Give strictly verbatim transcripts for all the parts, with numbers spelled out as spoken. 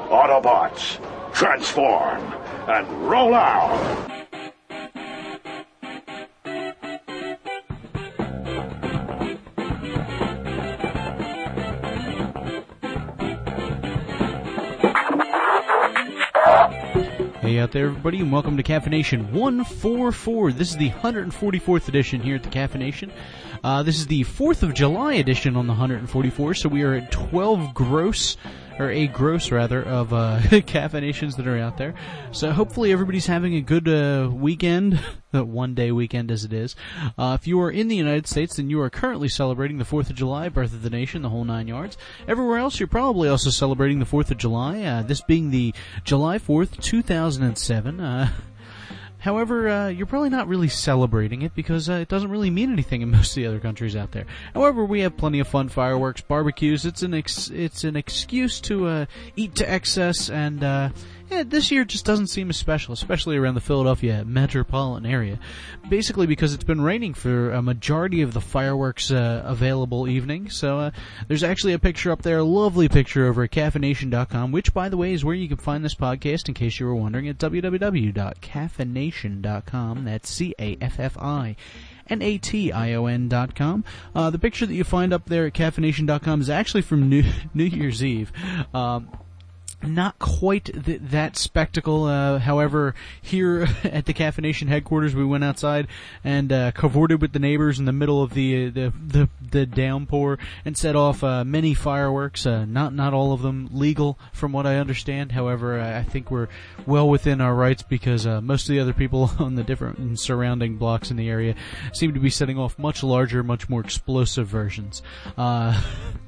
Autobots, transform and roll out! Hey out there, everybody, and welcome to Caffeination one forty-four. This is the one hundred forty-fourth edition here at the Caffeination. Uh, this is the fourth of July edition on the one hundred forty-four, so we are at twelve gross, or a gross rather, of uh, caffeinations that are out there. So hopefully everybody's having a good uh, weekend, one day weekend as it is. Uh, if you are in the United States, then you are currently celebrating the fourth of July, birth of the nation, the whole nine yards. Everywhere else, you're probably also celebrating the fourth of July, uh, this being the July fourth, two thousand seven. Uh, However, uh, you're probably not really celebrating it because uh, it doesn't really mean anything in most of the other countries out there. However, we have plenty of fun fireworks, barbecues. It's an ex- it's an excuse to uh, eat to excess, and uh, yeah, this year just doesn't seem as special, especially around the Philadelphia metropolitan area. Basically because it's been raining for a majority of the fireworks uh, available evening. So uh, there's actually a picture up there, a lovely picture over at caffeination dot com, which, by the way, is where you can find this podcast, in case you were wondering, at w w w dot caffeination dot com. That's C A F F I N A T I O N dot com. Uh, the picture that you find up there at caffeination dot com is actually from New, New Year's Eve. Um, Not quite th- that spectacle. Uh, however, here at the Caffeination headquarters, we went outside and uh, cavorted with the neighbors in the middle of the uh, the, the the downpour and set off uh, many fireworks. Uh, not not all of them legal, from what I understand. However, I think we're well within our rights because uh, most of the other people on the different surrounding blocks in the area seem to be setting off much larger, much more explosive versions. Uh,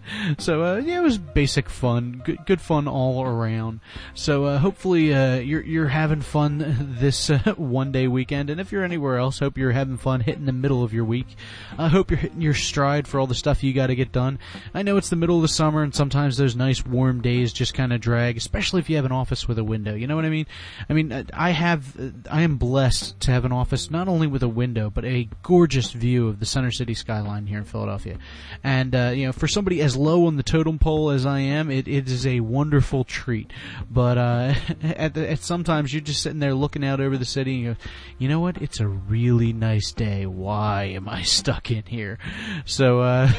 so uh, yeah, it was basic fun, good, good fun all around. Around. So uh, hopefully uh, you're you're having fun this uh, one day weekend, and if you're anywhere else, hope you're having fun hitting the middle of your week. I hope you're hitting your stride for all the stuff you got to get done. I know it's the middle of the summer, and sometimes those nice warm days just kind of drag, especially if you have an office with a window. You know what I mean? I mean, I have I am blessed to have an office not only with a window, but a gorgeous view of the Center City skyline here in Philadelphia. And uh, you know, for somebody as low on the totem pole as I am, it, it is a wonderful treat. But uh, at, the, at sometimes you're just sitting there looking out over the city and you go, you know what? It's a really nice day. Why am I stuck in here? So uh,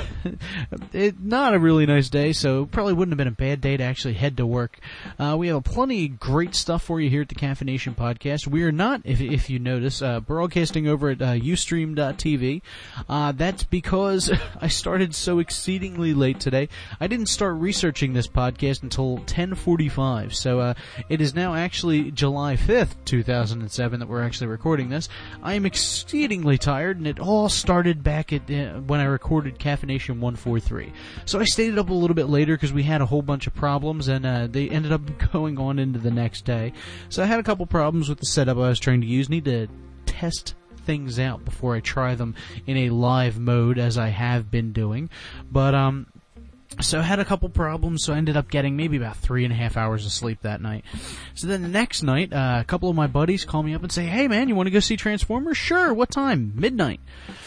it not a really nice day. So it probably wouldn't have been a bad day to actually head to work. Uh, we have plenty of great stuff for you here at the Caffeination Podcast. We are not, if if you notice, uh, broadcasting over at uh, ustream dot t v. Uh, that's because I started so exceedingly late today. I didn't start researching this podcast until ten forty-five, so uh, it is now actually July fifth, two thousand seven that we're actually recording this. I am exceedingly tired, and it all started back at uh, when I recorded Caffeination one forty-three. So I stayed up a little bit later because we had a whole bunch of problems, and uh, they ended up going on into the next day. So I had a couple problems with the setup I was trying to use. Need to test things out before I try them in a live mode, as I have been doing. But um So I had a couple problems, so I ended up getting maybe about three and a half hours of sleep that night. So then the next night, uh, a couple of my buddies call me up and say, hey man, you want to go see Transformers? Sure, what time? Midnight.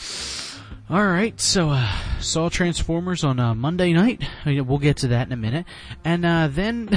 Alright, so uh, saw Transformers on uh, Monday night. We'll get to that in a minute. And uh, then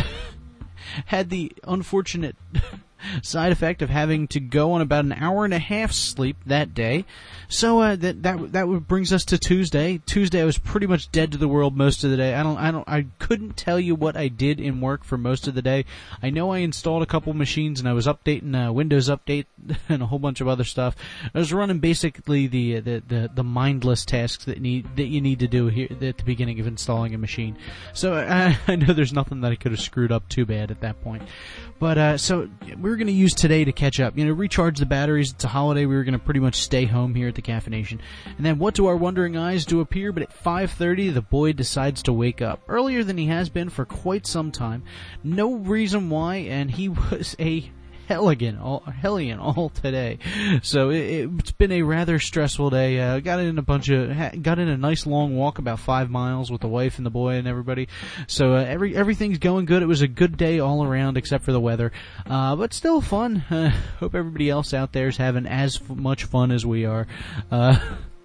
had the unfortunate side effect of having to go on about an hour and a half sleep that day. So uh, that that that brings us to Tuesday. Tuesday I was pretty much dead to the world most of the day. I don't I don't I couldn't tell you what I did in work for most of the day. I know I installed a couple machines and I was updating uh, Windows Update and a whole bunch of other stuff. I was running basically the the the, the mindless tasks that need that you need to do here at the beginning of installing a machine. So I, I know there's nothing that I could have screwed up too bad at that point. But uh, so we're going to use today to catch up. You know, recharge the batteries. It's a holiday. We were going to pretty much stay home here at the Caffeination. And then what do our wondering eyes do appear? But at five thirty, the boy decides to wake up earlier than he has been for quite some time. No reason why, and he was a hellion all, hellion all today. So it, it's been a rather stressful day. Uh, got in a bunch of, got in a nice long walk, about five miles with the wife and the boy and everybody. So uh, every everything's going good. It was a good day all around, except for the weather, uh, but still fun. Uh, hope everybody else out there is having as f- much fun as we are. Uh,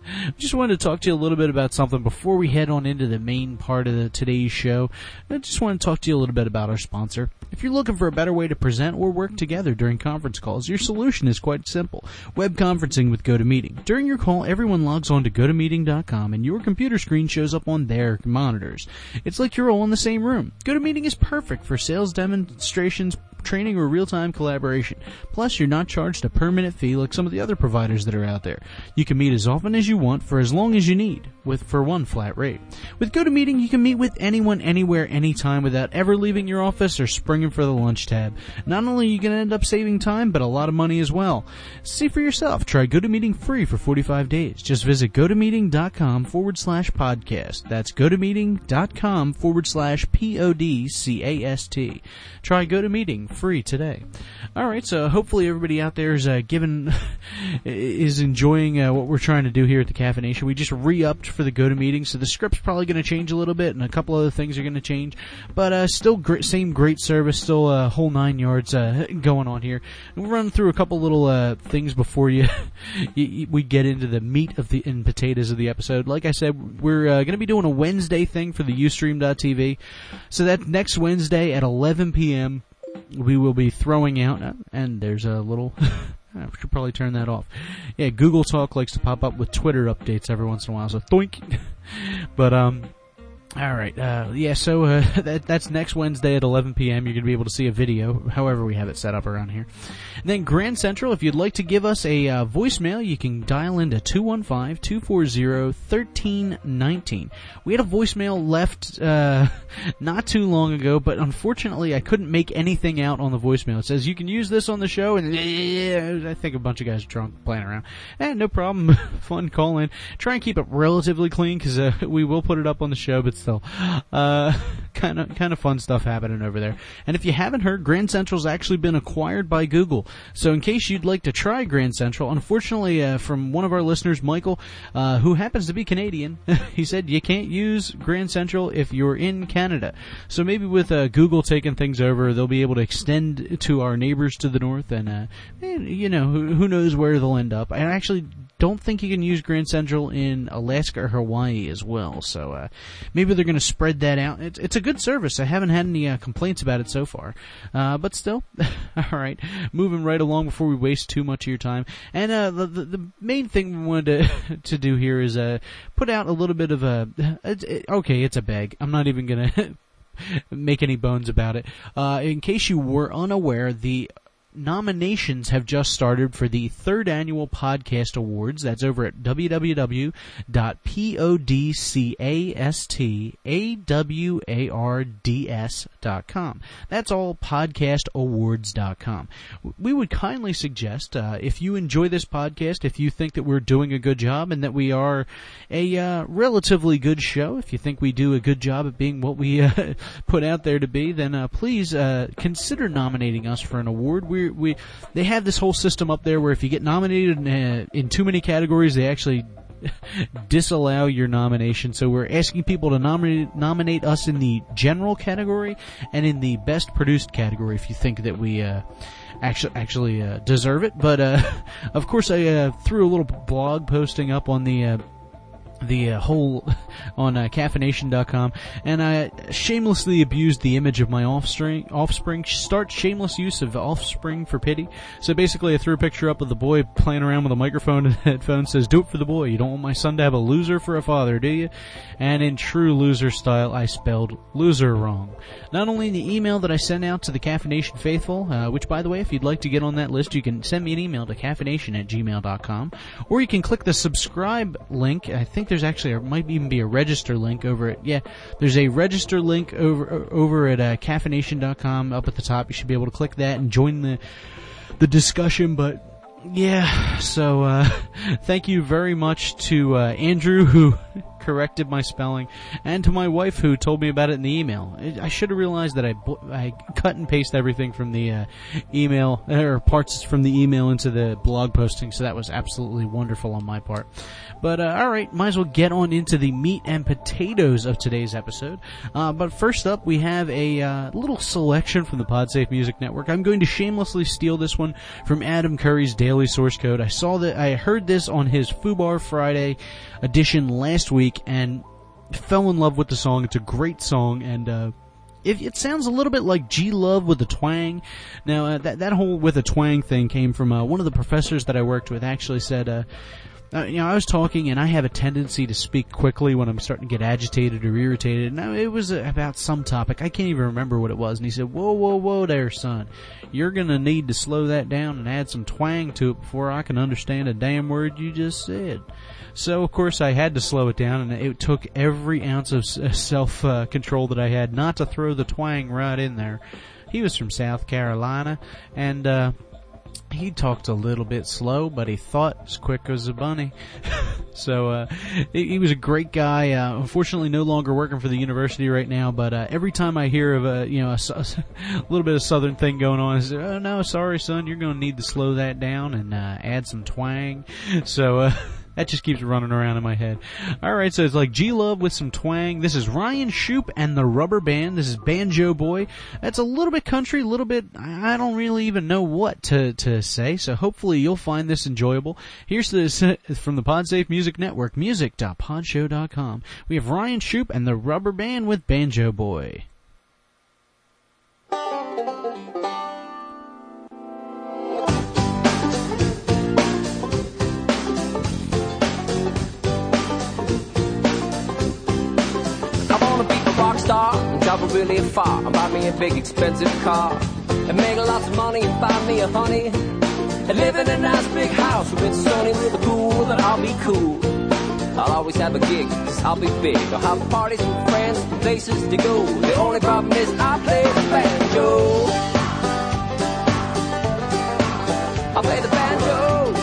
just wanted to talk to you a little bit about something before we head on into the main part of the, today's show. I just want to talk to you a little bit about our sponsor. If you're looking for a better way to present or work together during conference calls, your solution is quite simple. Web conferencing with GoToMeeting. During your call, everyone logs on to go to meeting dot com and your computer screen shows up on their monitors. It's like you're all in the same room. GoToMeeting is perfect for sales demonstrations, training, or real-time collaboration. Plus, you're not charged a per-minute fee like some of the other providers that are out there. You can meet as often as you want for as long as you need, with for one flat rate. With GoToMeeting, you can meet with anyone, anywhere, anytime without ever leaving your office or springing for the lunch tab. Not only are you going to end up saving time, but a lot of money as well. See for yourself. Try GoToMeeting free for forty-five days. Just visit GoToMeeting.com forward slash podcast. That's GoToMeeting.com forward slash P-O-D-C-A-S-T. Try GoToMeeting free today. Alright, so hopefully everybody out there is uh, given, is enjoying uh, what we're trying to do here at the Caffeination. We just re-upped for the GoToMeeting, so the script's probably going to change a little bit, and a couple other things are going to change, but uh, still great, same great service, still a uh, whole nine yards uh, going on here. And we'll run through a couple little uh, things before you, you we get into the meat of the and potatoes of the episode. Like I said, we're uh, going to be doing a Wednesday thing for the Ustream dot T V, so that next Wednesday at eleven p.m. we will be throwing out, and there's a little, I should probably turn that off. Yeah, Google Talk likes to pop up with Twitter updates every once in a while, so thoink. But, um, alright, uh, yeah, so, uh, that, that's next Wednesday at eleven p.m. You're gonna be able to see a video, however we have it set up around here. And then Grand Central, if you'd like to give us a, uh, voicemail, you can dial into two one five, two four zero, one three one nine. We had a voicemail left, uh, not too long ago, but unfortunately I couldn't make anything out on the voicemail. It says, you can use this on the show, and yeah, I think a bunch of guys are drunk playing around. Eh, no problem. Fun call in. Try and keep it relatively clean, cause, uh, we will put it up on the show, but still, uh, kind of, kind of fun stuff happening over there. And if you haven't heard, Grand Central's actually been acquired by Google. So in case you'd like to try Grand Central, unfortunately, uh, from one of our listeners, Michael, uh, who happens to be Canadian, he said you can't use Grand Central if you're in Canada. So maybe with, uh, Google taking things over, they'll be able to extend to our neighbors to the north, and, uh, you know, who, who knows where they'll end up. I actually don't think you can use Grand Central in Alaska or Hawaii as well, so, uh, maybe they're going to spread that out. It's, it's a good service. I haven't had any uh, complaints about it so far. Uh, but still, alright, moving right along before we waste too much of your time. And uh, the, the the main thing we wanted to, to do here is uh, put out a little bit of a... It, it, okay, it's a beg. I'm not even going to make any bones about it. Uh, in case you were unaware, the nominations have just started for the third annual podcast awards. That's over at w w w dot podcastawards dot com. That's all podcast awards dot com. We would kindly suggest, uh, if you enjoy this podcast, if you think that we're doing a good job and that we are a uh, relatively good show, if you think we do a good job at being what we uh, put out there to be, then uh, please uh, consider nominating us for an award. We we they have this whole system up there where if you get nominated in, uh, in too many categories, they actually disallow your nomination. So we're asking people to nominate nominate us in the general category and in the best produced category if you think that we uh, actually actually uh, deserve it. But uh, of course, I uh, threw a little blog posting up on the. Uh, the uh, whole on uh, caffeination dot com, and I shamelessly abused the image of my offspring. Offspring start shameless use of offspring for pity. So basically, I threw a picture up of the boy playing around with a microphone and a headphone. Says, "Do it for the boy. You don't want my son to have a loser for a father, do you?" And in true loser style, I spelled loser wrong. Not only in the email that I sent out to the Caffeination faithful, uh, which by the way, if you'd like to get on that list, you can send me an email to caffeination at gmail dot com, or you can click the subscribe link. I think there's actually, there might even be a register link over it. Yeah, there's a register link over over at uh, caffeination dot com up at the top. You should be able to click that and join the the discussion. But yeah, so uh, thank you very much to uh, Andrew, who corrected my spelling, and to my wife who told me about it in the email. I should have realized that I, I cut and paste everything from the uh, email, or parts from the email into the blog posting, so that was absolutely wonderful on my part. But uh, alright, might as well get on into the meat and potatoes of today's episode. Uh, but first up, we have a uh, little selection from the PodSafe Music Network. I'm going to shamelessly steal this one from Adam Curry's Daily Source Code. I saw that, I heard this on his Fubar Friday edition last week and fell in love with the song. It's a great song, and uh, it, it sounds a little bit like G-Love with a twang. Now, uh, that, that whole with a twang thing came from uh, one of the professors that I worked with actually said, uh, Uh, you know, I was talking, and I have a tendency to speak quickly when I'm starting to get agitated or irritated. Now, it was about some topic. I can't even remember what it was. And he said, whoa, whoa, whoa there, son. You're going to need to slow that down and add some twang to it before I can understand a damn word you just said. So, of course, I had to slow it down, and it took every ounce of self-control uh, that I had not to throw the twang right in there. He was from South Carolina, and uh he talked a little bit slow, but he thought as quick as a bunny. So, uh, he, he was a great guy. Uh, unfortunately, no longer working for the university right now, but, uh, every time I hear of a, you know, a, a little bit of southern thing going on, I say, oh no, sorry son, you're gonna need to slow that down and, uh, add some twang. So, uh, that just keeps running around in my head. Alright, so it's like G-Love with some twang. This is Ryan Shoup and the Rubber Band. This is Banjo Boy. That's a little bit country, a little bit, I don't really even know what to, to say, so hopefully you'll find this enjoyable. Here's this from the PodSafe Music Network, music dot podshow dot com. We have Ryan Shoup and the Rubber Band with Banjo Boy. Star and travel really far and buy me a big expensive car and make lots of money and buy me a honey and live in a nice big house where it's sunny with a pool, then I'll be cool. I'll always have a gig, cause I'll be big. I'll have parties with friends and places to go. The only problem is I play the banjo. I play the banjo.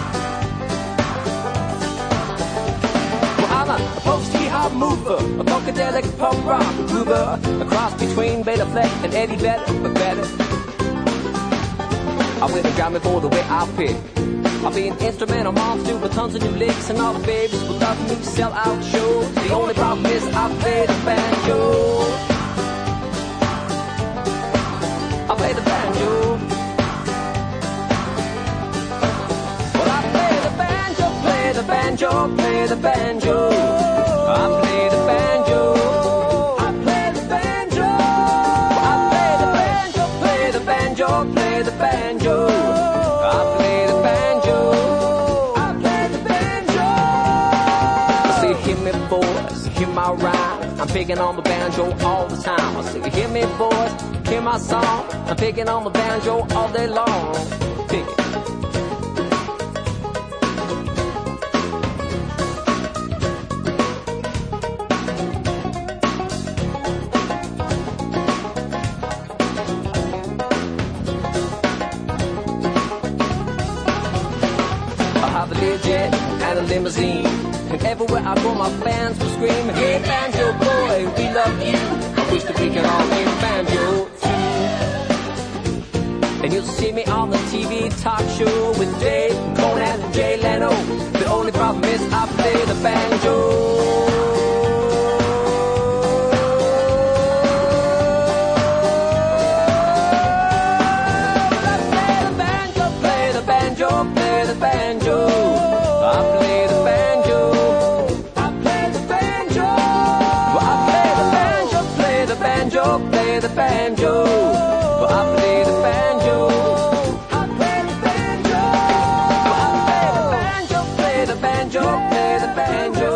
Well, I'm a post-hip-hop mover, a funkadelic punk rock groover, a cross between Beta Fleck and Eddie Vedder, but better. I win a Grammy for the way I pick. I'll be an instrumental monster with tons of new licks, and all the babies will love me to sell out shows. The only problem is I play the banjo. I play the banjo. Well, I play the banjo, play the banjo, play the banjo. I play the banjo. I play the banjo. I play the banjo, play the banjo, play the banjo. I play the banjo. I play the banjo. I say, hear me boys, hear my rhyme. I'm picking on the banjo all the time. I say, hear me boys, hear my song. I'm picking on the banjo all day long. Pick it. And a limousine, and everywhere I go my fans will scream, hey banjo boy, we love you. I wish that we could all play banjo too. And you'll see me on the T V talk show with Dave, Conan and Jay Leno. The only problem is I play the banjo. Play the banjo. I play the banjo. I play the banjo. Well, I play the banjo, play the banjo, play the banjo. Well, I play the banjo. I play the banjo. Well, I play the banjo, play the banjo, play the banjo.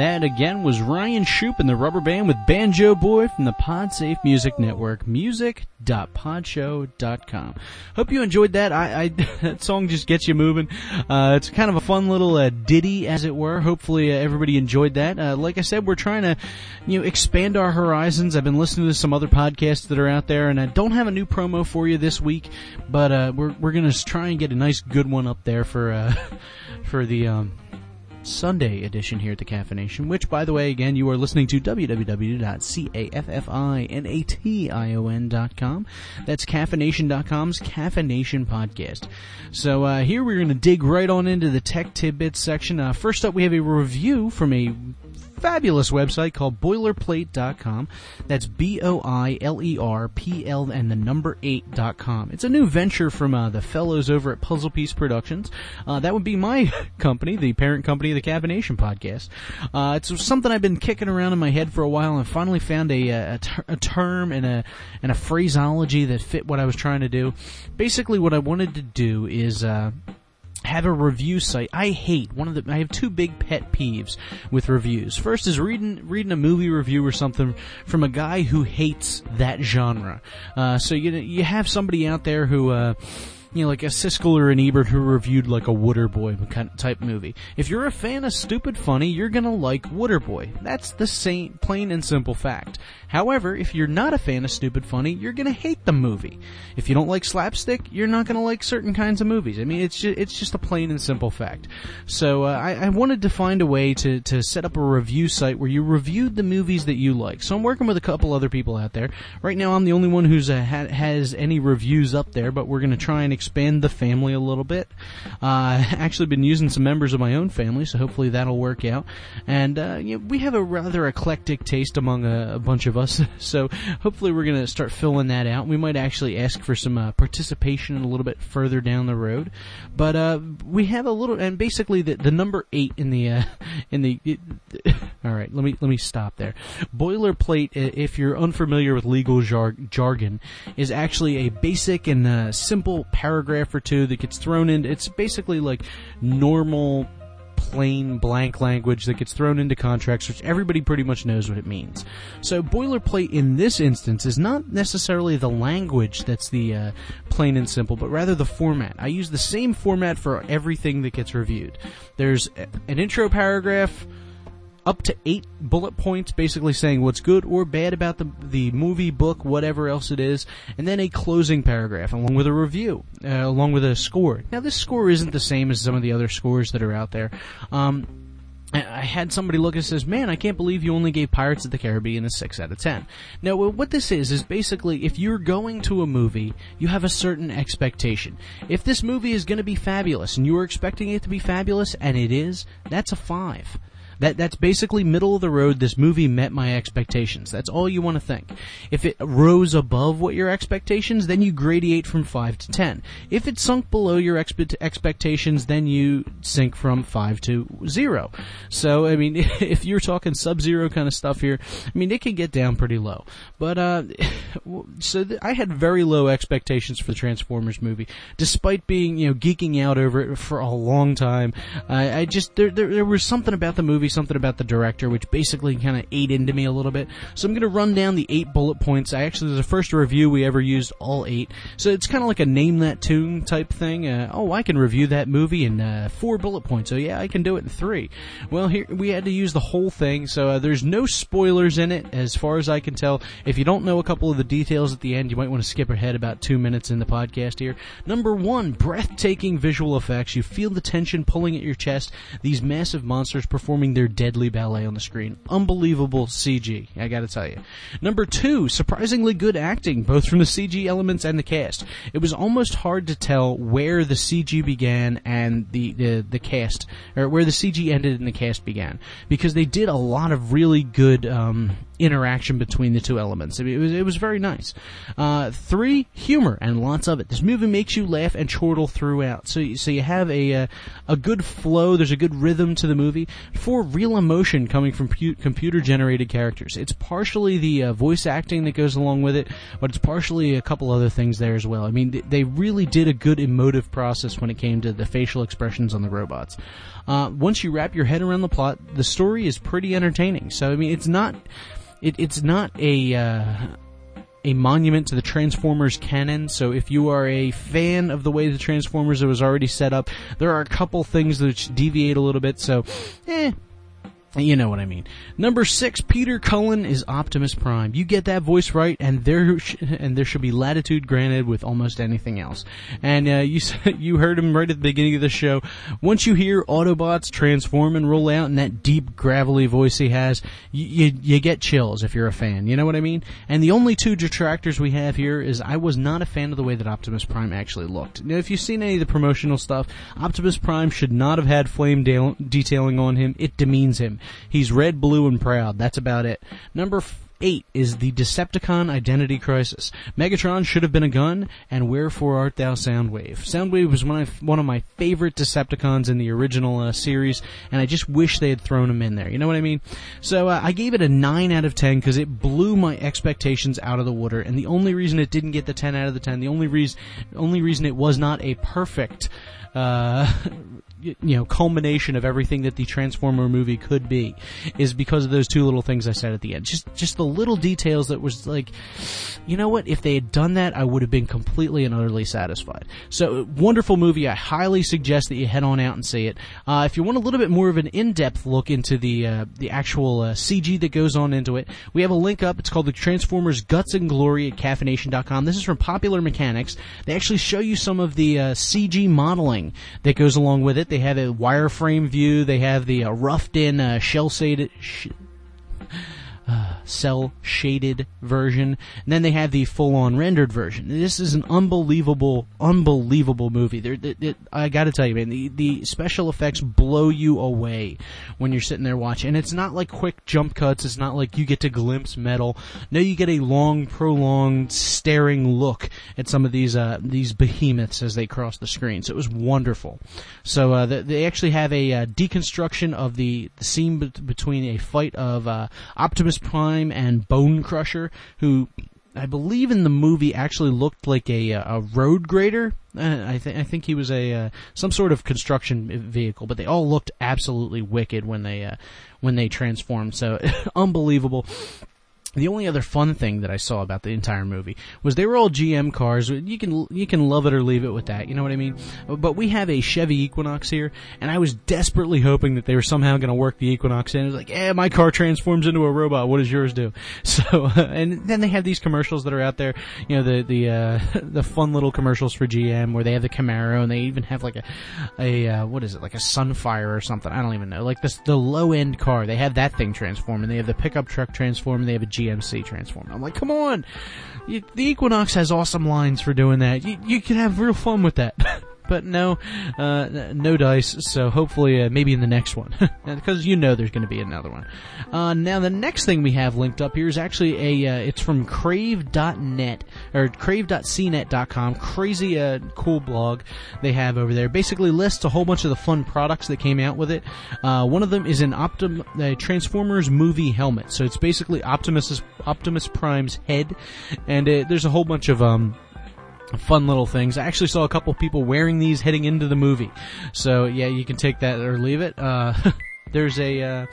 that, again, was Ryan Shoup and the Rubber Band with Banjo Boy from the PodSafe Music Network, music dot podshow dot com. Hope you enjoyed that. I, I that song just gets you moving. Uh, it's kind of a fun little uh, ditty, as it were. Hopefully uh, everybody enjoyed that. Uh, like I said, we're trying to, you know, expand our horizons. I've been listening to some other podcasts that are out there, and I don't have a new promo for you this week, but uh, we're we're gonna try and get a nice good one up there for uh, for the um, Sunday edition here at the Caffeination, which, by the way, again, you are listening to w w w dot caffeination dot com. That's caffeination dot com's Caffeination podcast. So uh, here we're going to dig right on into the tech tidbits section. Uh, first up, we have a review from a fabulous website called boilerplate dot com. That's B O I L E R P L and the number eight dot com. It's a new venture from uh, the fellows over at Puzzle Piece Productions. Uh, that would be my company, the parent company of the Caffeination podcast. Uh, it's something I've been kicking around in my head for a while, and I finally found a, a, ter- a term and a and a phraseology that fit what I was trying to do. Basically, what I wanted to do is Uh, have a review site. I hate one of the. I have two big pet peeves with reviews. First is reading reading a movie review or something from a guy who hates that genre. Uh, so you you have somebody out there who. Uh, You know, like a Siskel or an Ebert who reviewed like a Waterboy type movie. If you're a fan of stupid funny, you're gonna like Waterboy. That's the same, plain and simple fact. However, if you're not a fan of stupid funny, you're gonna hate the movie. If you don't like slapstick, you're not gonna like certain kinds of movies. I mean, it's just, it's just a plain and simple fact. So uh, I, I wanted to find a way to, to set up a review site where you reviewed the movies that you like. So I'm working with a couple other people out there. Right now, I'm the only one who's uh, ha- has any reviews up there, but we're gonna try and expand the family a little bit. Uh, actually been using some members of my own family, so hopefully that'll work out. And uh, you know, we have a rather eclectic taste among a, a bunch of us, so hopefully we're going to start filling that out. We might actually ask for some uh, participation a little bit further down the road. But uh, we have a little, and basically the, the number eight in the uh, in the. It, all right, let me let me stop there. Boilerplate, if you're unfamiliar with legal jar- jargon, is actually a basic and uh, simple paragraph or two that gets thrown in. It's basically like normal, plain, blank language that gets thrown into contracts, which everybody pretty much knows what it means. So boilerplate in this instance is not necessarily the language that's the uh, plain and simple, but rather the format. I use the same format for everything that gets reviewed. There's an intro paragraph, up to eight bullet points basically saying what's good or bad about the the movie, book, whatever else it is, and then a closing paragraph along with a review, uh, along with a score. Now, this score isn't the same as some of the other scores that are out there. Um, I had somebody look and says, man, I can't believe you only gave Pirates of the Caribbean a six out of ten. Now, what this is, is basically if you're going to a movie, you have a certain expectation. If this movie is going to be fabulous and you are expecting it to be fabulous, and it is, that's a five. That that's basically middle of the road. This movie met my expectations. That's all you want to think. If it rose above what your expectations, then you gradiate from five to ten. If it sunk below your expe- expectations, then you sink from five to zero. So, I mean, if you're talking sub-zero kind of stuff here, I mean, it can get down pretty low. But, uh, so th- I had very low expectations for the Transformers movie, despite being, you know, geeking out over it for a long time. I, I just, there, there, there was something about the movie, something about the director, which basically kind of ate into me a little bit. So I'm going to run down the eight bullet points. I actually, this is the first review we ever used all eight. So it's kind of like a name that tune type thing. Uh, oh, I can review that movie in uh, four bullet points. So yeah, I can do it in three. Well, here we had to use the whole thing. So uh, there's no spoilers in it, as far as I can tell. If you don't know a couple of the details at the end, you might want to skip ahead about two minutes in the podcast here. Number one, breathtaking visual effects. You feel the tension pulling at your chest. These massive monsters performing their deadly ballet on the screen. Unbelievable C G, I gotta tell you. Number two, surprisingly good acting, both from the C G elements and the cast. It was almost hard to tell where the C G began and the, the, the cast, or where the C G ended and the cast began, because they did a lot of really good um, interaction between the two elements. I mean, it was it was very nice. Uh, three, humor, and lots of it. This movie makes you laugh and chortle throughout. So you, so you have a uh, a good flow. There's a good rhythm to the movie. Four, real emotion coming from pu- computer generated characters. It's partially the uh, voice acting that goes along with it, but it's partially a couple other things there as well. I mean, th- they really did a good emotive process when it came to the facial expressions on the robots. Uh, once you wrap your head around the plot, the story is pretty entertaining. So I mean, it's not it, it's not a uh, a monument to the Transformers canon. So if you are a fan of the way the Transformers was already set up, there are a couple things that deviate a little bit. So, eh. You know what I mean. Number six, Peter Cullen is Optimus Prime. You get that voice right, and there sh- and there should be latitude granted with almost anything else. And uh, you you heard him right at the beginning of the show. Once you hear Autobots transform and roll out in that deep, gravelly voice he has, you, you you get chills if you're a fan. You know what I mean? And the only two detractors we have here is I was not a fan of the way that Optimus Prime actually looked. Now, if you've seen any of the promotional stuff, Optimus Prime should not have had flame de- detailing on him. It demeans him. He's red, blue, and proud. That's about it. Number f- eight is the Decepticon Identity Crisis. Megatron should have been a gun, and wherefore art thou, Soundwave? Soundwave was one of, one of my favorite Decepticons in the original uh, series, and I just wish they had thrown him in there. You know what I mean? So uh, I gave it a nine out of ten because it blew my expectations out of the water, and the only reason it didn't get the ten out of the ten, the only reason, only reason it was not a perfect Uh, you know, culmination of everything that the Transformer movie could be is because of those two little things I said at the end. Just, just the little details that was like, you know what? If they had done that, I would have been completely and utterly satisfied. So, wonderful movie. I highly suggest that you head on out and see it. Uh, if you want a little bit more of an in-depth look into the, uh, the actual, uh, C G that goes on into it, we have a link up. It's called the Transformers Guts and Glory at caffeination dot com. This is from Popular Mechanics. They actually show you some of the, uh, C G modeling that goes along with it. They have a wireframe view. They have the uh, roughed-in, uh, shell-shaded, sh- uh, cell-shaded version. And then they have the full-on rendered version. This is an unbelievable, unbelievable movie. They're, they, they, I gotta tell you, man, the, the special effects blow you away when you're sitting there watching. And it's not like quick jump cuts. It's not like you get to glimpse metal. No, you get a long, prolonged, staring look at some of these uh, these behemoths as they cross the screen. So it was wonderful. So uh, the, they actually have a uh, deconstruction of the, the scene be- between a fight of uh, Optimus Prime and Bone Crusher, who I believe in the movie actually looked like a a road grader. Uh, I think I think he was a uh, some sort of construction vehicle, but they all looked absolutely wicked when they uh, when they transformed. So unbelievable. The only other fun thing that I saw about the entire movie was they were all G M cars. You can you can love it or leave it with that, you know what I mean? But we have a Chevy Equinox here, and I was desperately hoping that they were somehow going to work the Equinox in. It was like, eh, my car transforms into a robot. What does yours do? So, uh, and then they have these commercials that are out there, you know, the the uh, the fun little commercials for G M where they have the Camaro, and they even have like a a uh, what is it, like a Sunfire or something? I don't even know. Like this the low end car, they have that thing transform, and they have the pickup truck transform, and they have a G M C transform. I'm like, come on, you, the Equinox has awesome lines for doing that. You, you can have real fun with that. But no, uh, no dice, so hopefully uh, maybe in the next one. Because you know there's going to be another one. Uh, now the next thing we have linked up here is actually a, uh, it's from crave dot net, or crave dot c net dot com. Crazy uh, cool blog they have over there. Basically lists a whole bunch of the fun products that came out with it. Uh, one of them is an Optim- uh, Transformers movie helmet. So it's basically Optimus, Optimus Prime's head, and uh, there's a whole bunch of, um, fun little things. I actually saw a couple people wearing these heading into the movie. So, yeah, you can take that or leave it. Uh, there's a, uh,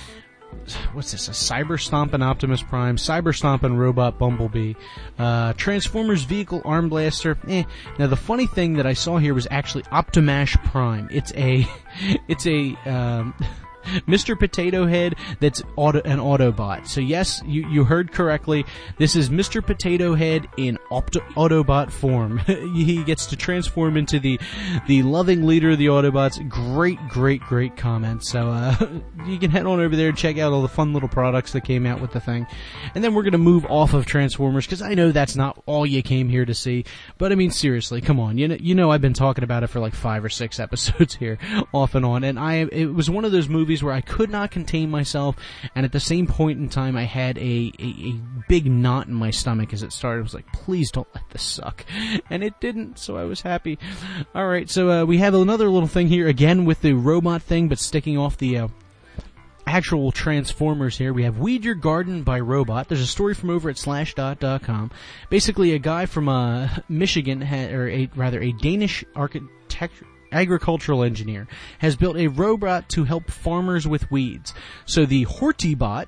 what's this? A Cyber Stompin' Optimus Prime, Cyber Stompin' Robot Bumblebee, uh, Transformers Vehicle Arm Blaster. Eh. Now, the funny thing that I saw here was actually Optimash Prime. It's a, it's a, um, Mister Potato Head that's auto, an Autobot. So yes, you, you heard correctly. This is Mister Potato Head in Opto, Autobot form. He gets to transform into the the loving leader of the Autobots. Great, great, great comment. So uh, you can head on over there and check out all the fun little products that came out with the thing. And then we're going to move off of Transformers, because I know that's not all you came here to see. But I mean, seriously, come on. You know, you know I've been talking about it for like five or six episodes here, off and on. And I, it was one of those movies movies where I could not contain myself, and at the same point in time, I had a, a, a big knot in my stomach as it started. I was like, please don't let this suck. And it didn't, so I was happy. Alright, so uh, we have another little thing here, again with the robot thing, but sticking off the uh, actual Transformers here. We have Weed Your Garden by Robot. There's a story from over at slashdot dot com. Basically, a guy from uh, Michigan, ha- or a, rather a Danish architecture agricultural engineer, has built a robot to help farmers with weeds. So the Hortibot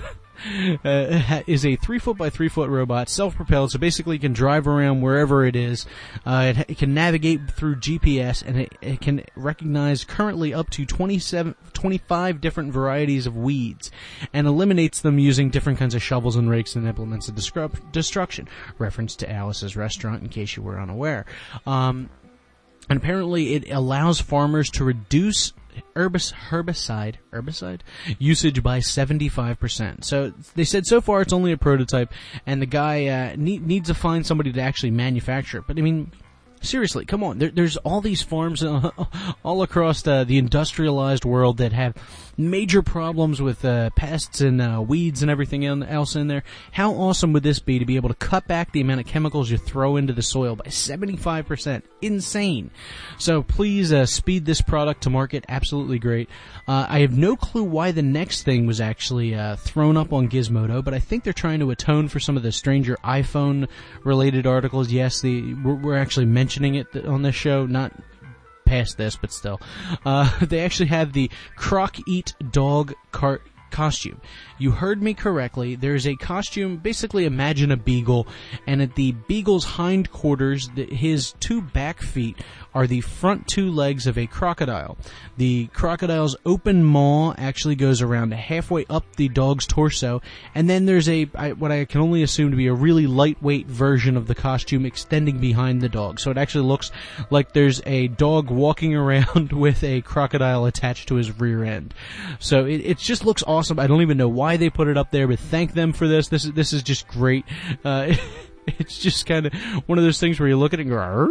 uh, is a three foot by three foot robot, self-propelled, so basically it can drive around wherever it is. Uh, it, it can navigate through G P S, and it, it can recognize currently up to twenty-seven, twenty-five different varieties of weeds, and eliminates them using different kinds of shovels and rakes and implements of disrupt- destruction. Reference to Alice's Restaurant, in case you were unaware. Um, And apparently it allows farmers to reduce herbis- herbicide herbicide usage by seventy-five percent. So they said so far it's only a prototype, and the guy uh, need, needs to find somebody to actually manufacture it. But I mean, seriously, come on. There, there's all these farms uh, all across the, the industrialized world that have major problems with uh, pests and uh, weeds and everything else in there. How awesome would this be to be able to cut back the amount of chemicals you throw into the soil by seventy-five percent? Insane. So please uh, speed this product to market. Absolutely great. Uh, I have no clue why the next thing was actually uh, thrown up on Gizmodo, but I think they're trying to atone for some of the stranger iPhone-related articles. Yes, the we're, we're actually mentioning it on this show, not past this, but still. Uh, they actually have the Croc Eat Dog cart costume. You heard me correctly. There's a costume, basically imagine a beagle, and at the beagle's hindquarters, the, his two back feet are the front two legs of a crocodile. The crocodile's open maw actually goes around halfway up the dog's torso, and then there's a I, what I can only assume to be a really lightweight version of the costume extending behind the dog. So it actually looks like there's a dog walking around with a crocodile attached to his rear end. So it, it just looks awesome. I don't even know why they put it up there, but thank them for this. This is this is just great. Uh, it's just kind of one of those things where you look at it and go, Arr?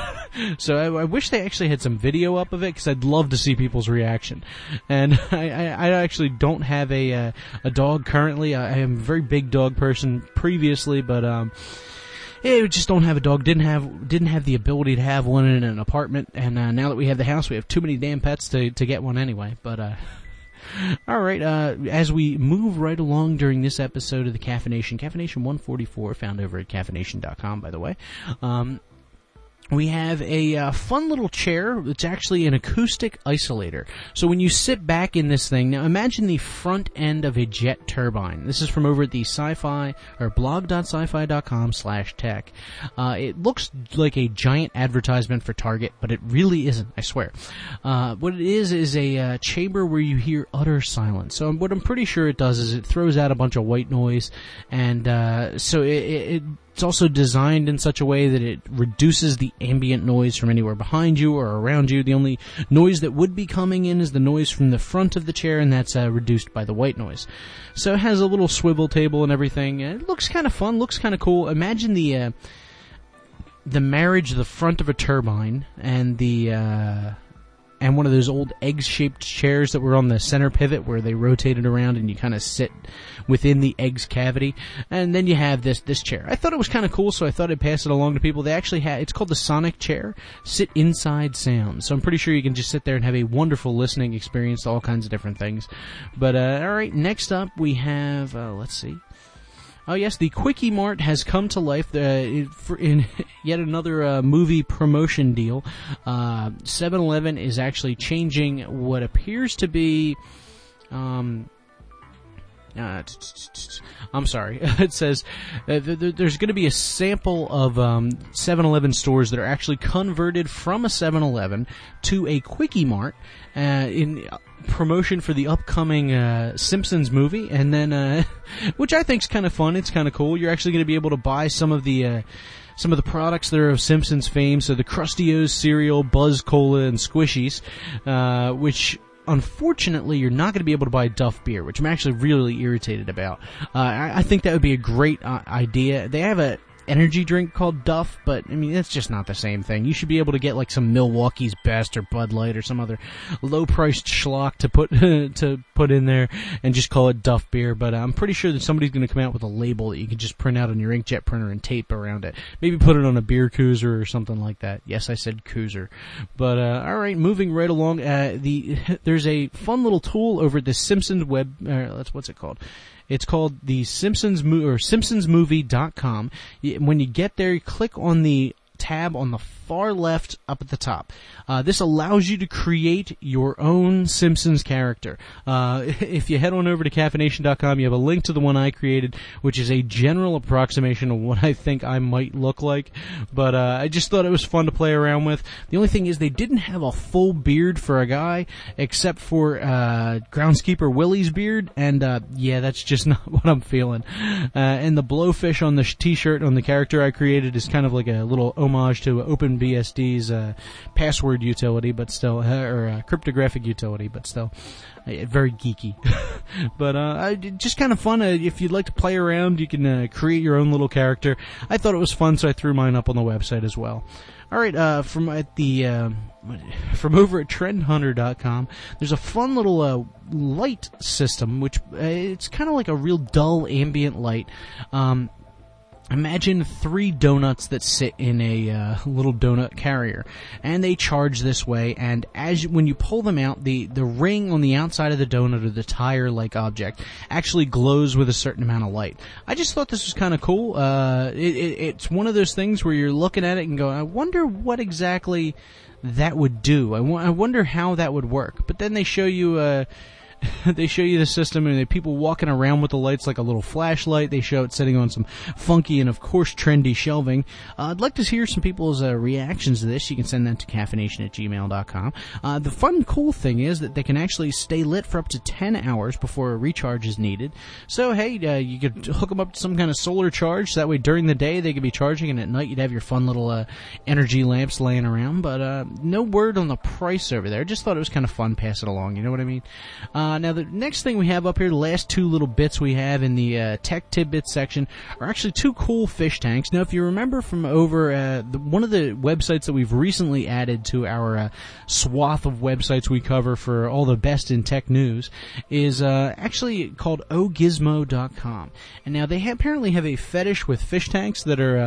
So I, I wish they actually had some video up of it, because I'd love to see people's reaction. And I, I, I actually don't have a uh, a dog currently. I, I am a very big dog person previously, but um, yeah, we just don't have a dog. Didn't have didn't have the ability to have one in an apartment. And uh, now that we have the house, we have too many damn pets to to get one anyway. But uh, all right, uh, as we move right along during this episode of the Caffeination, Caffeination one forty-four, found over at caffeination dot com, by the way. Um, We have a uh, fun little chair. It's actually an acoustic isolator. So when you sit back in this thing, now imagine the front end of a jet turbine. This is from over at the sci-fi, or blog dot sci fi dot com slash tech. Uh, it looks like a giant advertisement for Target, but it really isn't, I swear. Uh, what it is is a uh, chamber where you hear utter silence. So what I'm pretty sure it does is it throws out a bunch of white noise, and uh, so it... it, it It's also designed in such a way that it reduces the ambient noise from anywhere behind you or around you. The only noise that would be coming in is the noise from the front of the chair, and that's uh, reduced by the white noise. So it has a little swivel table and everything. It looks kind of fun, looks kind of cool. Imagine the uh, the marriage of the front of a turbine and the... Uh, and one of those old egg-shaped chairs that were on the center pivot where they rotated around and you kind of sit within the egg's cavity. And then you have this this chair. I thought it was kind of cool, so I thought I'd pass it along to people. They actually have, it's called the Sonic Chair, Sit Inside Sound. So I'm pretty sure you can just sit there and have a wonderful listening experience to all kinds of different things. But, uh, alright, next up we have, uh, let's see. Oh yes, the Quickie Mart has come to life uh, in yet another uh, movie promotion deal. Uh, seven eleven is actually changing what appears to be... Um, uh, I'm sorry. It says uh, th- th- there's going to be a sample of um, seven eleven stores that are actually converted from a seven eleven to a Quickie Mart uh, in promotion for the upcoming uh, Simpsons movie, and then uh, which I think's kind of fun. It's kind of cool. You're actually going to be able to buy some of the uh, some of the products that are of Simpsons fame. So the Krusty-O's cereal, Buzz Cola, and Squishies, uh, which. Unfortunately, you're not going to be able to buy Duff beer, which I'm actually really irritated about. Uh, I, I think that would be a great uh, idea. They have a energy drink called Duff, but I mean it's just not the same thing. You should be able to get like some Milwaukee's Best or Bud Light or some other low-priced schlock to put to put in there and just call it Duff beer. But I'm pretty sure that somebody's going to come out with a label that you can just print out on your inkjet printer and tape around it. Maybe put it on a beer cruiser or something like that. Yes, I said cruiser. But uh, all right, moving right along. Uh, the there's a fun little tool over at the Simpsons web. Uh, that's what's it called? It's called the Simpsons Mo- or Simpsons Movie dot com. When you get there, you click on the tab on the far left up at the top. Uh, this allows you to create your own Simpsons character. Uh, if you head on over to caffeination dot com, you have a link to the one I created, which is a general approximation of what I think I might look like. But uh, I just thought it was fun to play around with. The only thing is they didn't have a full beard for a guy, except for uh, Groundskeeper Willie's beard, and uh, yeah, that's just not what I'm feeling. Uh, and the blowfish on the sh- t-shirt on the character I created is kind of like a little homage to OpenBSD's uh, password utility, but still, uh, or uh, cryptographic utility, but still, uh, very geeky. But uh, just kind of fun. Uh, if you'd like to play around, you can uh, create your own little character. I thought it was fun, so I threw mine up on the website as well. All right, uh, from at the uh, from over at trend hunter dot com, there's a fun little uh, light system, which uh, it's kind of like a real dull ambient light. Um, Imagine three donuts that sit in a uh, little donut carrier, and they charge this way, and as you, when you pull them out, the, the ring on the outside of the donut, or the tire-like object, actually glows with a certain amount of light. I just thought this was kind of cool. Uh, it, it, it's one of those things where you're looking at it and going, I wonder what exactly that would do. I, w- I wonder how that would work. But then they show you... Uh, they show you the system, and they have people walking around with the lights like a little flashlight. They show it sitting on some funky and, of course, trendy shelving. Uh, I'd like to hear some people's uh, reactions to this. You can send that to caffeination at gmail dot com. Uh, the fun, cool thing is that they can actually stay lit for up to ten hours before a recharge is needed. So, hey, uh, you could hook them up to some kind of solar charge. So that way, during the day, they could be charging, and at night, you'd have your fun little uh, energy lamps laying around. But uh, no word on the price over there. Just thought it was kind of fun. Pass it along. You know what I mean? Uh, Uh, now, the next thing we have up here, the last two little bits we have in the uh, Tech Tidbits section, are actually two cool fish tanks. Now, if you remember from over uh, the, one of the websites that we've recently added to our uh, swath of websites we cover for all the best in tech news, is uh, actually called o gizmo dot com. And now, they ha- apparently have a fetish with fish tanks that are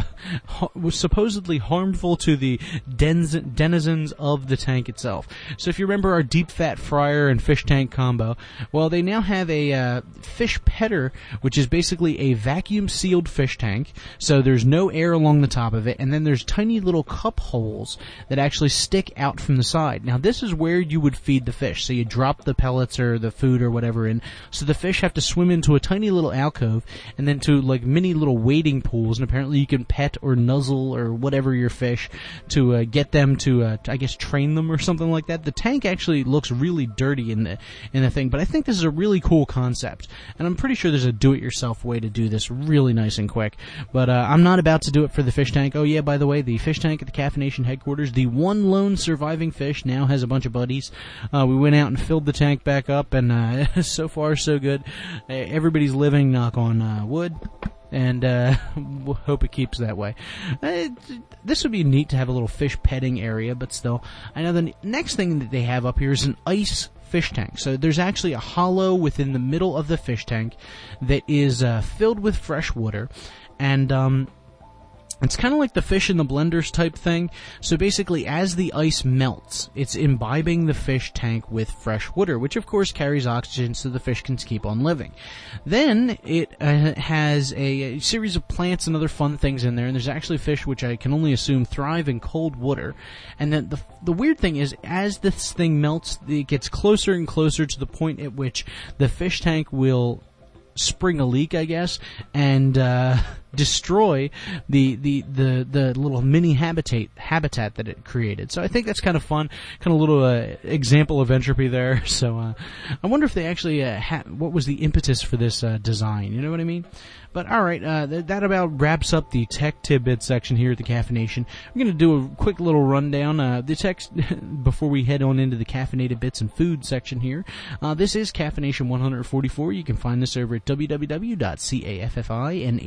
uh, supposedly harmful to the den- denizens of the tank itself. So, if you remember our deep fat fryer and fish tank combo, well, they now have a uh, fish petter, which is basically a vacuum sealed fish tank, so there's no air along the top of it, and then there's tiny little cup holes that actually stick out from the side. Now, this is where you would feed the fish, so you drop the pellets or the food or whatever in, so the fish have to swim into a tiny little alcove, and then to like mini little wading pools, and apparently you can pet or nuzzle or whatever your fish to uh, get them to, uh, I guess, train them or something like that. The tank actually looks really dirty in the in the thing, but I think this is a really cool concept, and I'm pretty sure there's a do-it-yourself way to do this really nice and quick, but uh, I'm not about to do it for the fish tank. Oh yeah, by the way, the fish tank at the Caffeination headquarters, the one lone surviving fish, now has a bunch of buddies. Uh, we went out and filled the tank back up, and uh, so far so good. Uh, everybody's living, knock on uh, wood, and uh, we'll hope it keeps that way. Uh, this would be neat to have a little fish petting area, but still. I know the next thing that they have up here is an ice fish tank. So there's actually a hollow within the middle of the fish tank that is uh, filled with fresh water, and um, it's kind of like the fish in the blenders type thing. So basically, as the ice melts, it's imbibing the fish tank with fresh water, which of course carries oxygen so the fish can keep on living. Then it uh, has a, a series of plants and other fun things in there, and there's actually fish which I can only assume thrive in cold water. And then the the weird thing is, as this thing melts, it gets closer and closer to the point at which the fish tank will spring a leak, I guess, and uh, destroy the, the, the, the little mini habitat habitat that it created. So I think that's kind of fun, kind of little uh, example of entropy there. So uh, I wonder if they actually uh, ha- what was the impetus for this uh, design? You know what I mean? But all right, uh, th- that about wraps up the Tech Tidbit section here at the Caffeination. We're going to do a quick little rundown. Uh, the text before we head on into the caffeinated bits and food section here. Uh, this is Caffeination one forty-four. You can find this over at w w w dot caffeinate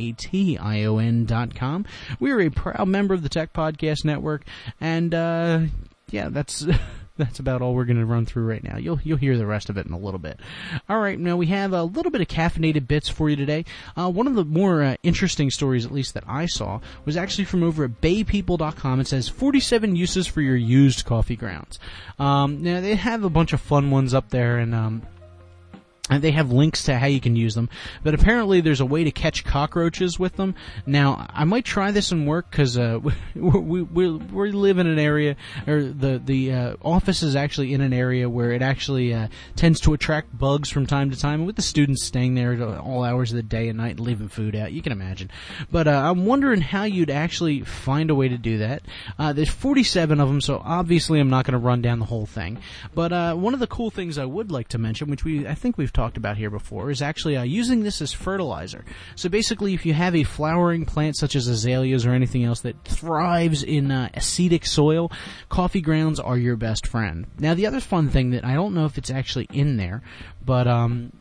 D I O N dot com. We are a proud member of the Tech Podcast Network, and, uh, yeah, that's... That's about all we're going to run through right now. You'll you'll hear the rest of it in a little bit. All right, now we have a little bit of caffeinated bits for you today. Uh, one of the more uh, interesting stories, at least that I saw, was actually from over at bay people dot com. It says forty-seven uses for your used coffee grounds. Um, now they have a bunch of fun ones up there, and um, and they have links to how you can use them. But apparently there's a way to catch cockroaches with them. Now, I might try this and work because uh, we, we, we live in an area, or the, the uh, office is actually in an area where it actually uh, tends to attract bugs from time to time. And with the students staying there at all hours of the day and night and leaving food out, you can imagine. But uh, I'm wondering how you'd actually find a way to do that. Uh, there's forty-seven of them, so obviously I'm not going to run down the whole thing. But uh, one of the cool things I would like to mention, which we I think we've talked about here before, is actually uh, using this as fertilizer. So basically, if you have a flowering plant such as azaleas or anything else that thrives in uh, acidic soil, coffee grounds are your best friend. Now, the other fun thing that I don't know if it's actually in there, but um,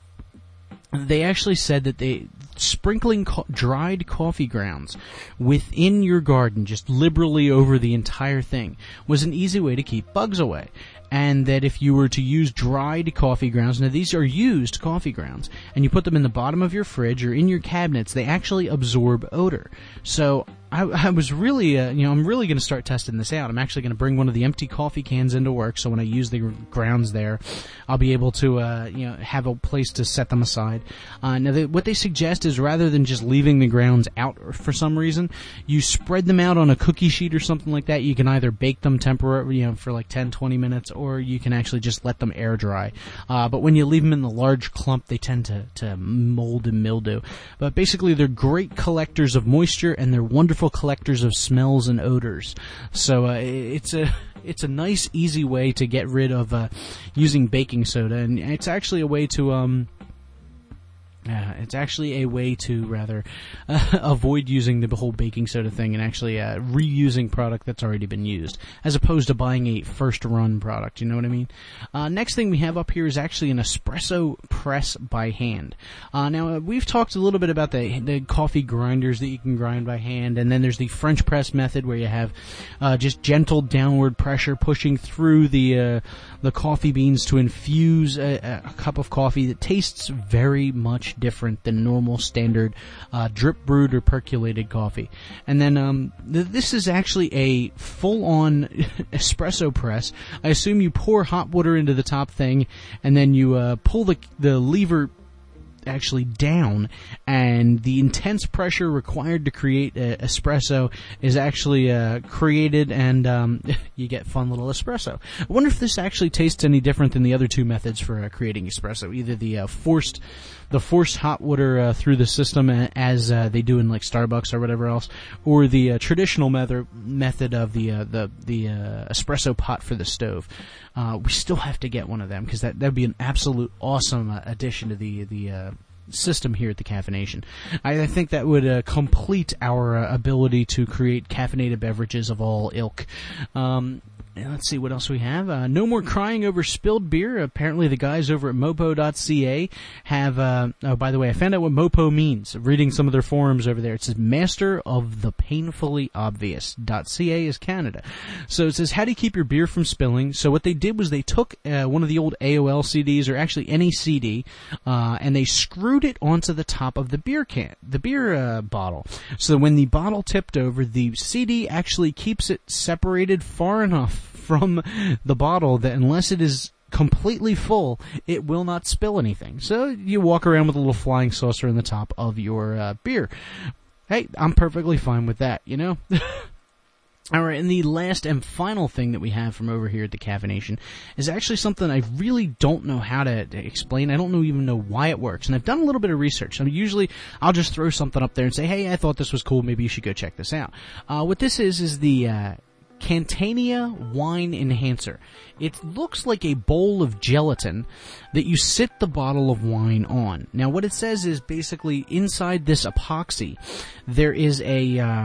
they actually said that they sprinkling co- dried coffee grounds within your garden, just liberally over the entire thing, was an easy way to keep bugs away. And that if you were to use dried coffee grounds, now these are used coffee grounds, and you put them in the bottom of your fridge or in your cabinets, they actually absorb odor. So I, I was really, uh, you know, I'm really going to start testing this out. I'm actually going to bring one of the empty coffee cans into work, so when I use the grounds there, I'll be able to, uh, you know, have a place to set them aside. Uh, now, they, what they suggest is rather than just leaving the grounds out for some reason, you spread them out on a cookie sheet or something like that. You can either bake them temporarily, you know, for like ten, twenty minutes, or you can actually just let them air dry. Uh, but when you leave them in the large clump, they tend to, to mold and mildew. But basically, they're great collectors of moisture, and they're wonderful collectors of smells and odors. So uh, it's a it's a nice, easy way to get rid of uh, using baking soda, and it's actually a way to um. Uh, it's actually a way to rather uh, avoid using the whole baking soda thing and actually uh, reusing product that's already been used, as opposed to buying a first-run product, you know what I mean? Uh, next thing we have up here is actually an espresso press by hand. Uh, now, uh, we've talked a little bit about the, the coffee grinders that you can grind by hand, and then there's the French press method where you have uh, just gentle downward pressure pushing through the uh, the coffee beans to infuse a, a cup of coffee that tastes very much different than normal standard uh, drip brewed or percolated coffee. And then um, th- this is actually a full-on espresso press. I assume you pour hot water into the top thing, and then you uh, pull the the lever actually down, and the intense pressure required to create uh, espresso is actually uh, created, and um, you get fun little espresso. I wonder if this actually tastes any different than the other two methods for uh, creating espresso, either the uh, forced the forced hot water uh, through the system as uh, they do in like Starbucks or whatever else, or the uh, traditional method method of the uh, the the uh, espresso pot for the stove. Uh, we still have to get one of them because that that'd be an absolute awesome uh, addition to the the uh, system here at the Caffeination. I, I think that would uh, complete our uh, ability to create caffeinated beverages of all ilk. Um, Let's see what else we have. Uh, no more crying over spilled beer. Apparently the guys over at mopo dot c a have, uh, oh, by the way, I found out what Mopo means, reading some of their forums over there. It says Master of the Painfully Obvious. .ca is Canada. So it says, how do you keep your beer from spilling? So what they did was they took uh, one of the old A O L C Ds, or actually any C D, uh, and they screwed it onto the top of the beer can, the beer uh, bottle. So when the bottle tipped over, the C D actually keeps it separated far enough from the bottle that unless it is completely full, it will not spill anything. So you walk around with a little flying saucer in the top of your uh, beer. Hey, I'm perfectly fine with that, you know? All right, and the last and final thing that we have from over here at the Caffeination is actually something I really don't know how to, to explain. I don't know, even know why it works, and I've done a little bit of research. I mean, usually I'll just throw something up there and say, hey, I thought this was cool, maybe you should go check this out. Uh, what this is is the uh, Cantania Wine Enhancer. It looks like a bowl of gelatin that you sit the bottle of wine on. Now, what it says is basically inside this epoxy, there is a... Uh,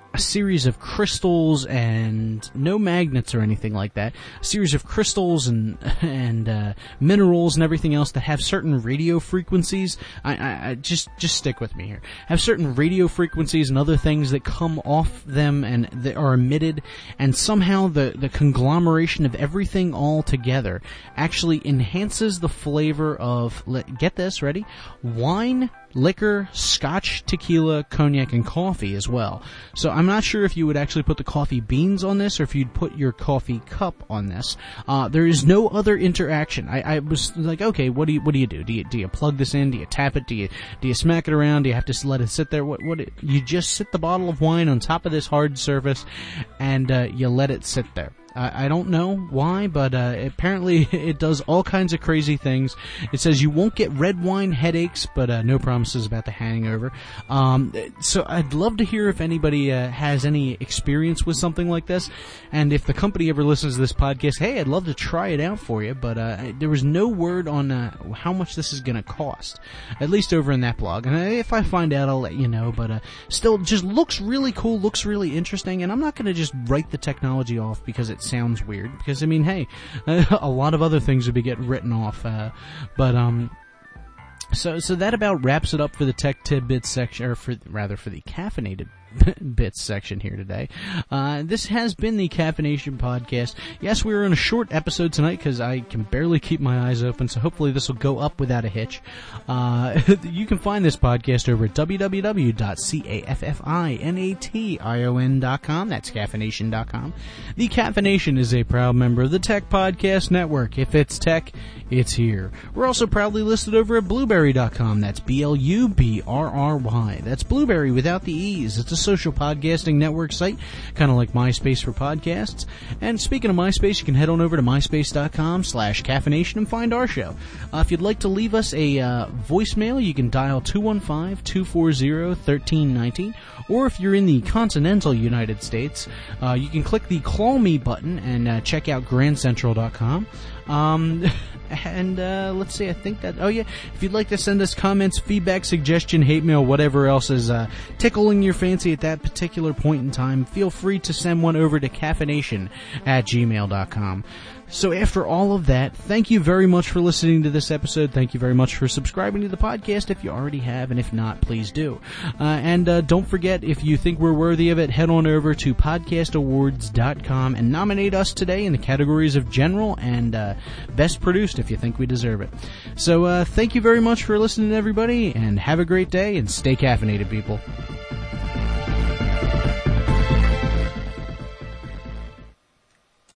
a series of crystals and no magnets or anything like that. A series of crystals and and uh, minerals and everything else that have certain radio frequencies. I, I, I just just stick with me here. Have certain radio frequencies and other things that come off them and that are emitted, and somehow the the conglomeration of everything all together actually enhances the flavor of, get this, ready? Wine, liquor, scotch, tequila, cognac, and coffee as well. So I'm not sure if you would actually put the coffee beans on this or if you'd put your coffee cup on this. Uh, there is no other interaction. I, I was like, okay, what do you what do you do? Do you do you plug this in? Do you tap it? Do you do you smack it around? Do you have to let it sit there? What what? It, you just sit the bottle of wine on top of this hard surface, and uh, you let it sit there. I don't know why, but uh, apparently it does all kinds of crazy things. It says you won't get red wine headaches, but uh, no promises about the hangover. Um, so I'd love to hear if anybody uh, has any experience with something like this, and if the company ever listens to this podcast, hey, I'd love to try it out for you, but uh, there was no word on uh, how much this is going to cost, at least over in that blog. And if I find out, I'll let you know, but uh, still, just looks really cool, looks really interesting, and I'm not going to just write the technology off because it sounds weird, because I mean, hey, a lot of other things would be getting written off, uh, but um, so so that about wraps it up for the tech tidbits section, or for rather for the caffeinated bits section here today. Uh, this has been the Caffeination Podcast. Yes, we were in a short episode tonight because I can barely keep my eyes open, so hopefully this will go up without a hitch. Uh, you can find this podcast over at w w w dot caffeination dot com. That's caffeination dot com. The Caffeination is a proud member of the Tech Podcast Network. If it's tech, it's here. We're also proudly listed over at blueberry dot com. That's B L U B R R Y. That's Blueberry without the E's. It's a social podcasting network site, kind of like MySpace for podcasts. And speaking of MySpace, you can head on over to myspace dot com slash caffeination and find our show. Uh, if you'd like to leave us a uh, voicemail, you can dial two one five, two four zero, one three one nine, or if you're in the continental United States, uh, you can click the Call Me button and uh, check out grand central dot com. Um, and, uh, let's see, I think that, oh yeah, if you'd like to send us comments, feedback, suggestion, hate mail, whatever else is, uh, tickling your fancy at that particular point in time, feel free to send one over to caffeination at gmail dot com. So after all of that, thank you very much for listening to this episode. Thank you very much for subscribing to the podcast if you already have, and if not, please do. Uh, and uh, don't forget, if you think we're worthy of it, head on over to podcast awards dot com and nominate us today in the categories of general and uh, best produced if you think we deserve it. So uh, thank you very much for listening, everybody, and have a great day, and stay caffeinated, people.